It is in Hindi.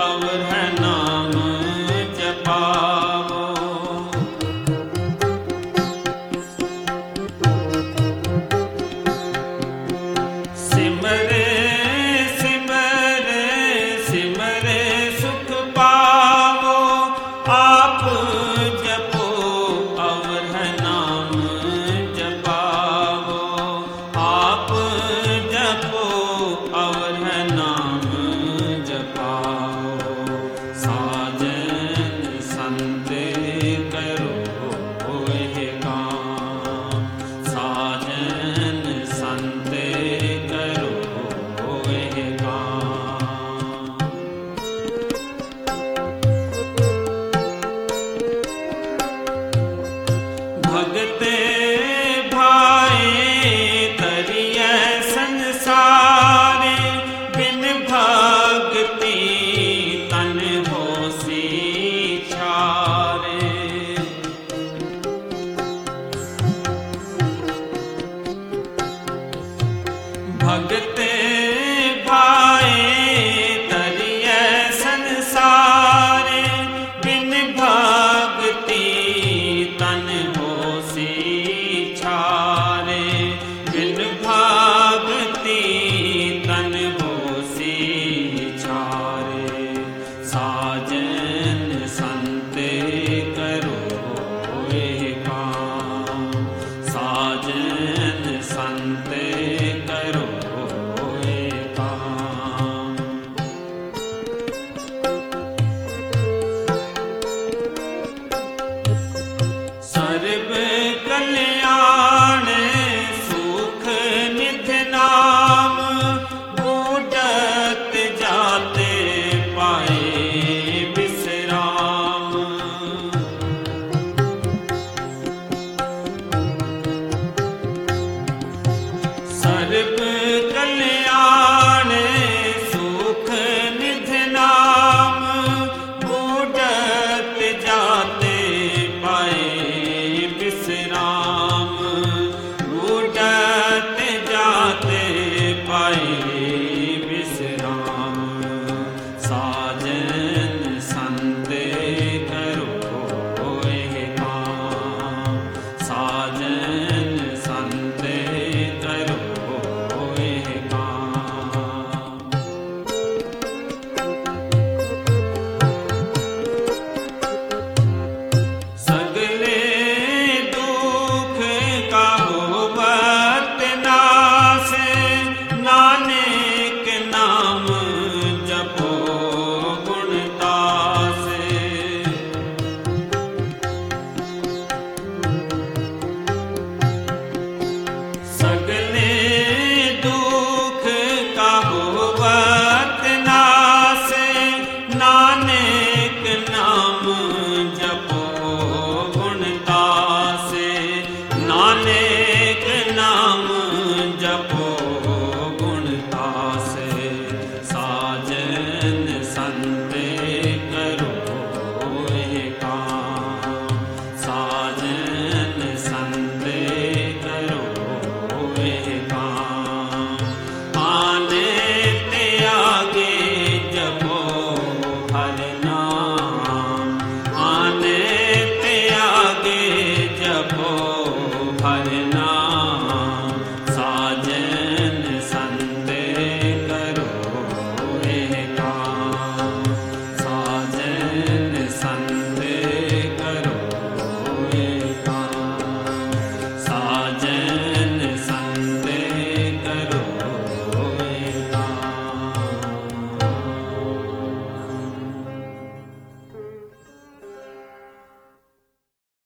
अवर है नाम जपावो। सिमरे सिमरे सिमरे सुख पावो, आप जपो अवर है नाम जपावो। आप जपो अवर है नाम जपाओ। साजन संत करो एह काम, साजन संत करो एह काम। भगते भाए तरिय संसारे, बिन भगति तन होसी छारे। भगते भाए तरिय संसारे, बिन भगति तन होसी छारे। बिन भगति तन होसी छारे। साजन संत करो एह काम, साजन संत करो एह काम। सर्व कल्याण सुख निध नाम, बूढ़त जाते पाए विश्राम। सर्व कल्याण सुख निध नाम, बूढ़त जाते पाए विश्राम। बूढ़त जाते पाए विश्राम।